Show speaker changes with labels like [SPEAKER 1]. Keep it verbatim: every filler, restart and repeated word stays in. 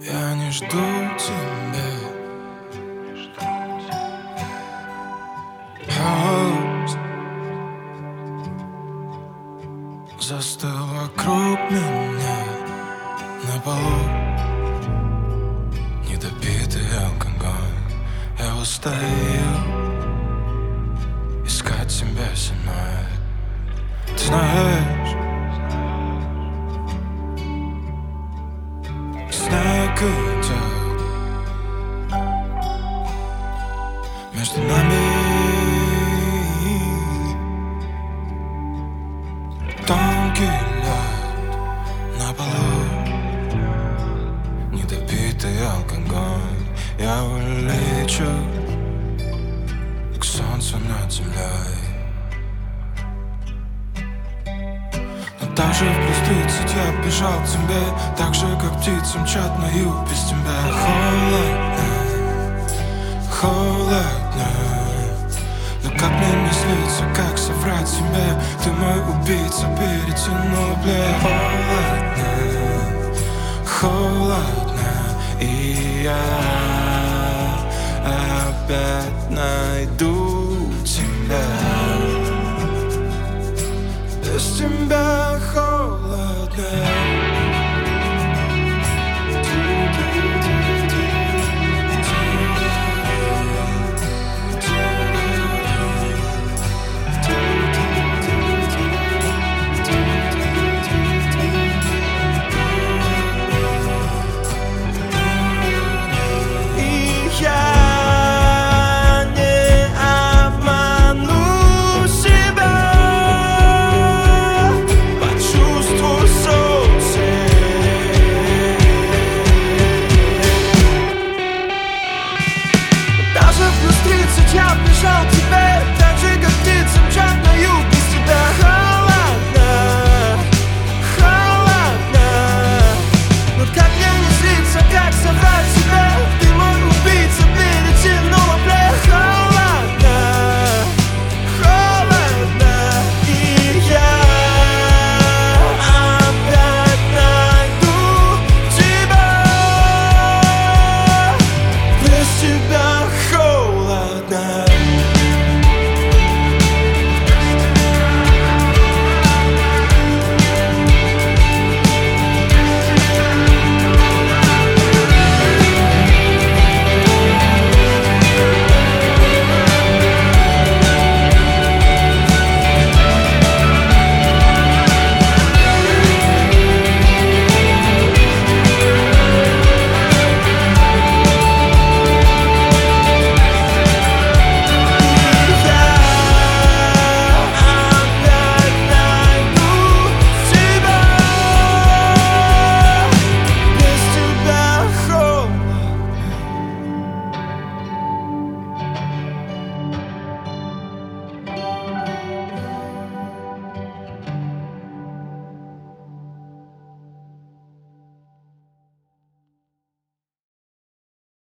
[SPEAKER 1] Я не жду тебя. Хаос застыл вокруг меня на полу. Недопитый алкоголь. Я устаю искать себя самой. Ты знаешь, снег идет между нами. Тонкий лед на полу. Недопитый алкоголь. Я улечу к солнцу над землей. Так же в плюс тридцать я бежал к тебе, так же как птицы мчат на юг без тебя. Холодно, холодно. Но как мне не слиться, как соврать себе? Ты мой убийца, перетянул плед. Холодно, холодно. И я опять найду тебя. Без тебя холодно. И я не обману себя. Я бежал к тебе, так же как птицы мчат на юг без тебя. Холодно, холодно. Но как мне не злиться, как соврать себе?